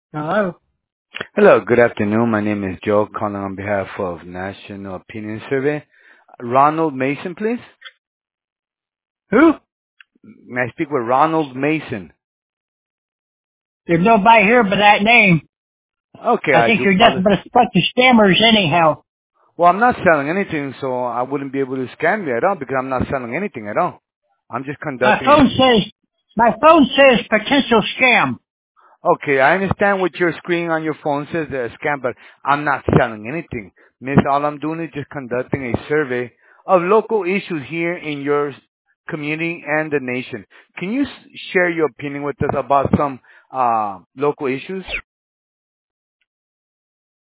Hello. Hello, good afternoon. My name is Joe, calling on behalf of National Opinion Survey. Ronald Mason, please. Who? May I speak with Ronald Mason? There's nobody here but that name. Okay, I I think do you're nothing apologize. but a bunch of scammers anyhow. Well, I'm not selling anything, so I wouldn't be able to scam you at all because I'm not selling anything at all. I'm just My conducting a... phone says, my phone says potential scam. Okay, I understand what your screen on your phone says, a scam, but I'm not selling anything. Miss, all I'm doing is just conducting a survey of local issues here in your community and the nation. Can you share your opinion with us about some local issues?